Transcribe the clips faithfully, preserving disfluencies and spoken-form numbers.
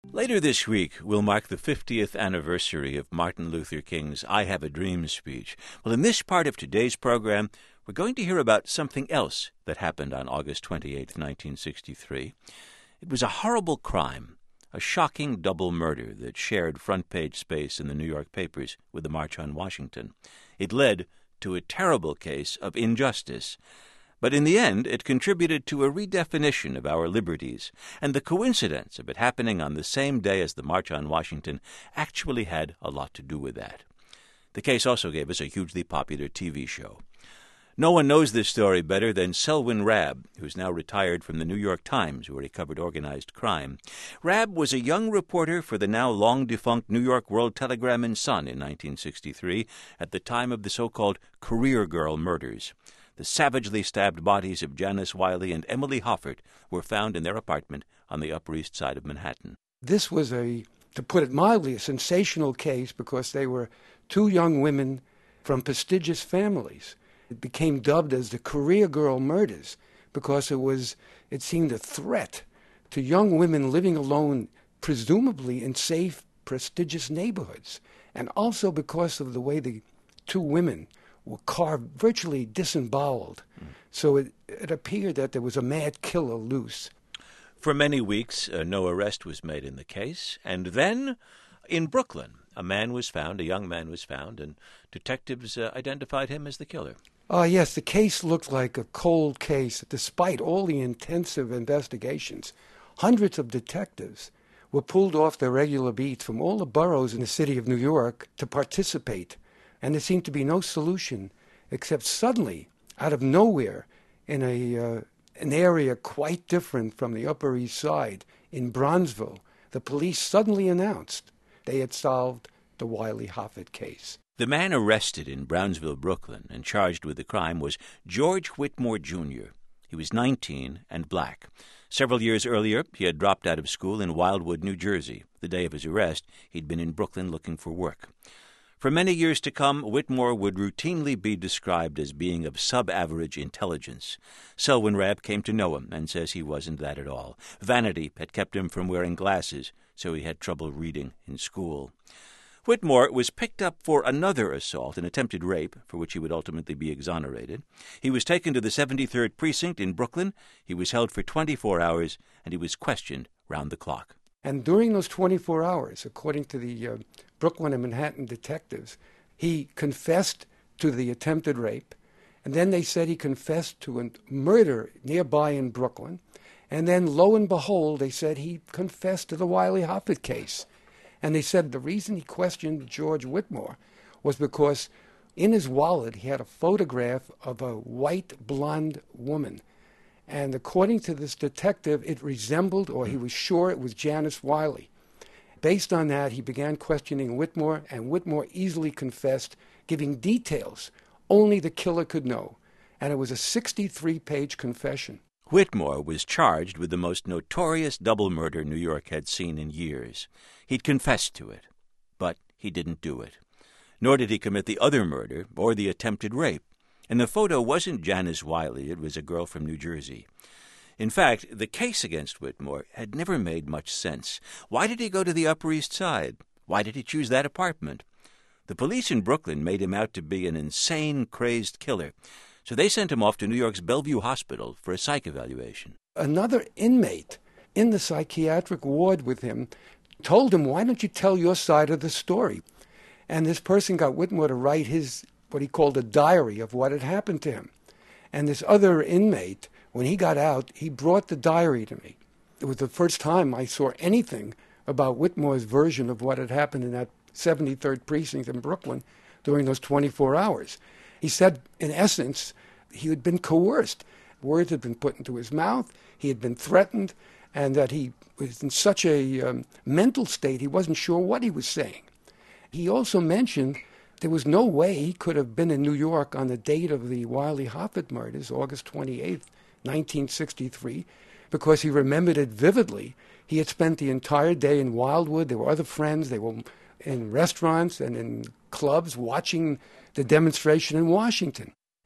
Later this week, we'll mark the fiftieth anniversary of Martin Luther King's I Have a Dream speech. Well, in this part of today's program, we're going to hear about something else that happened on August twenty-eighth, nineteen sixty-three. It was a horrible crime, a shocking double murder that shared front-page space in the New York papers with the March on Washington. It led to a terrible case of injustice. But in the end, it contributed to a redefinition of our liberties, and the coincidence of it happening on the same day as the March on Washington actually had a lot to do with that. The case also gave us a hugely popular T V show. No one knows this story better than Selwyn Rabb, who's now retired from the New York Times, where he covered organized crime. Rabb was a young reporter for the now long-defunct New York World Telegram and Sun in nineteen sixty-three, at the time of the so-called Career Girl murders. The savagely stabbed bodies of Janice Wiley and Emily Hoffert were found in their apartment on the Upper East Side of Manhattan. This was a, to put it mildly, a sensational case because they were two young women from prestigious families. It became dubbed as the Career Girl murders because it was, it seemed a threat to young women living alone, presumably in safe, prestigious neighborhoods, and also because of the way the two women were carved, virtually disemboweled. Mm. So it, it appeared that there was a mad killer loose. For many weeks, uh, no arrest was made in the case. And then, in Brooklyn, a man was found, a young man was found, and detectives uh, identified him as the killer. Uh, yes, the case looked like a cold case. Despite all the intensive investigations, hundreds of detectives were pulled off their regular beats from all the boroughs in the city of New York to participate. And there seemed to be no solution, except suddenly, out of nowhere, in a uh, an area quite different from the Upper East Side, in Bronzeville, the police suddenly announced they had solved the Wiley Hoffert case. The man arrested in Brownsville, Brooklyn, and charged with the crime was George Whitmore, Junior He was nineteen and black. Several years earlier, he had dropped out of school in Wildwood, New Jersey. The day of his arrest, he'd been in Brooklyn looking for work. For many years to come, Whitmore would routinely be described as being of sub-average intelligence. Selwyn Rabb came to know him and says he wasn't that at all. Vanity had kept him from wearing glasses, so he had trouble reading in school. Whitmore was picked up for another assault, an attempted rape, for which he would ultimately be exonerated. He was taken to the seventy-third Precinct in Brooklyn. He was held for twenty-four hours, and he was questioned round the clock. And during those twenty-four hours, according to the uh, Brooklyn and Manhattan detectives, he confessed to the attempted rape, and then they said he confessed to a murder nearby in Brooklyn, and then, lo and behold, they said he confessed to the Wiley Hoffert case. And they said the reason he questioned George Whitmore was because in his wallet he had a photograph of a white blonde woman. And according to this detective, it resembled, or he was sure it was Janice Wiley. Based on that, he began questioning Whitmore, and Whitmore easily confessed, giving details only the killer could know. And it was a sixty-three page confession. Whitmore was charged with the most notorious double murder New York had seen in years. He'd confessed to it, but he didn't do it. Nor did he commit the other murder or the attempted rape. And the photo wasn't Janice Wiley, it was a girl from New Jersey. In fact, the case against Whitmore had never made much sense. Why did he go to the Upper East Side? Why did he choose that apartment? The police in Brooklyn made him out to be an insane, crazed killer, so they sent him off to New York's Bellevue Hospital for a psych evaluation. Another inmate in the psychiatric ward with him told him, why don't you tell your side of the story? And this person got Whitmore to write his, what he called a diary of what had happened to him. And this other inmate, when he got out, he brought the diary to me. It was the first time I saw anything about Whitmore's version of what had happened in that seventy-third Precinct in Brooklyn during those twenty-four hours. He said, in essence, he had been coerced. Words had been put into his mouth, he had been threatened, and that he was in such a um, mental state he wasn't sure what he was saying. He also mentioned there was no way he could have been in New York on the date of the Wiley Hoffert murders, August twenty-eighth, nineteen sixty-three, because he remembered it vividly. He had spent the entire day in Wildwood. There were other friends. They were in restaurants and in clubs watching the demonstration in Washington.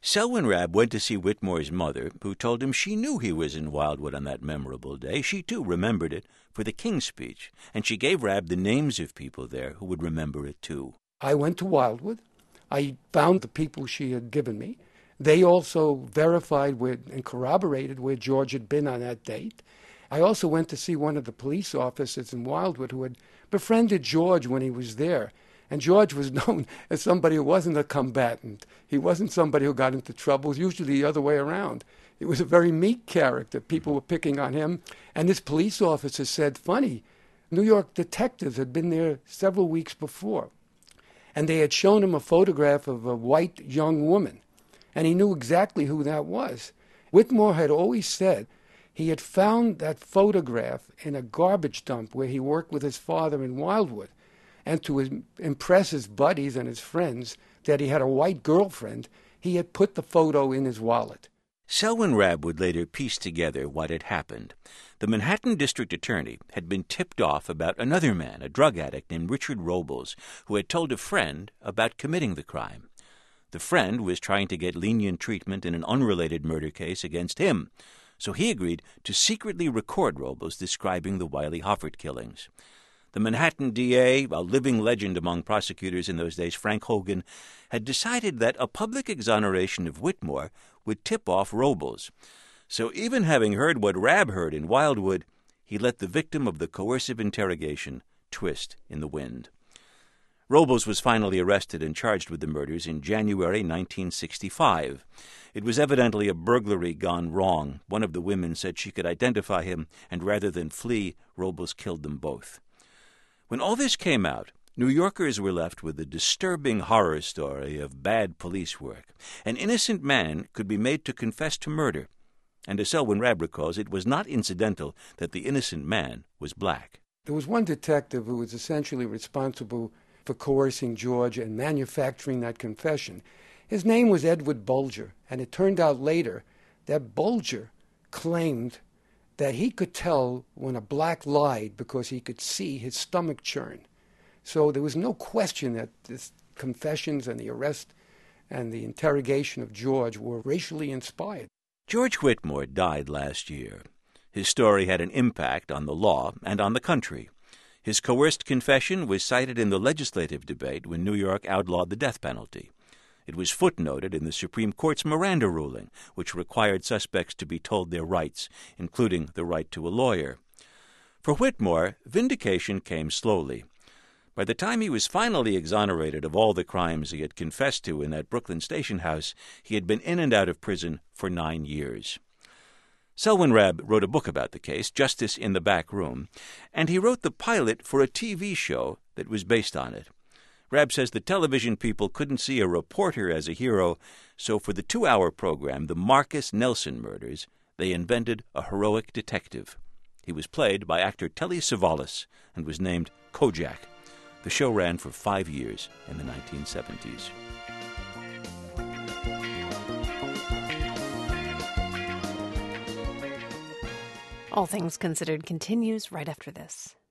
Selwyn Rabb went to see Whitmore's mother, who told him she knew he was in Wildwood on that memorable day. She, too, remembered it for the King's Speech, and she gave Rabb the names of people there who would remember it, too. I went to Wildwood. I found the people she had given me. They also verified where, and corroborated where George had been on that date. I also went to see one of the police officers in Wildwood who had befriended George when he was there. And George was known as somebody who wasn't a combatant. He wasn't somebody who got into trouble. It was usually the other way around. He was a very meek character. People were picking on him. And this police officer said, funny, New York detectives had been there several weeks before. And they had shown him a photograph of a white young woman. And he knew exactly who that was. Whitmore had always said he had found that photograph in a garbage dump where he worked with his father in Wildwood. And to his, impress his buddies and his friends that he had a white girlfriend, he had put the photo in his wallet. Selwyn Rabb would later piece together what had happened. The Manhattan district attorney had been tipped off about another man, a drug addict named Richard Robles, who had told a friend about committing the crime. The friend was trying to get lenient treatment in an unrelated murder case against him, so he agreed to secretly record Robles describing the Wiley Hoffert killings. The Manhattan D A, a living legend among prosecutors in those days, Frank Hogan, had decided that a public exoneration of Whitmore would tip off Robles. So even having heard what Rabb heard in Wildwood, he let the victim of the coercive interrogation twist in the wind. Robles was finally arrested and charged with the murders in January nineteen sixty-five. It was evidently a burglary gone wrong. One of the women said she could identify him, and rather than flee, Robles killed them both. When all this came out, New Yorkers were left with a disturbing horror story of bad police work. An innocent man could be made to confess to murder, and as Selwyn Rabb recalls, it was not incidental that the innocent man was black. There was one detective who was essentially responsible for coercing George and manufacturing that confession. His name was Edward Bulger, and it turned out later that Bulger claimed that he could tell when a black lied because he could see his stomach churn. So there was no question that the confessions and the arrest and the interrogation of George were racially inspired. George Whitmore died last year. His story had an impact on the law and on the country. His coerced confession was cited in the legislative debate when New York outlawed the death penalty. It was footnoted in the Supreme Court's Miranda ruling, which required suspects to be told their rights, including the right to a lawyer. For Whitmore, vindication came slowly. By the time he was finally exonerated of all the crimes he had confessed to in that Brooklyn station house, he had been in and out of prison for nine years. Selwyn Rabb wrote a book about the case, Justice in the Back Room, and he wrote the pilot for a T V show that was based on it. Rabb says the television people couldn't see a reporter as a hero, so for the two-hour program, The Marcus Nelson Murders, they invented a heroic detective. He was played by actor Telly Savalas and was named Kojak. The show ran for five years in the nineteen seventies. All Things Considered continues right after this.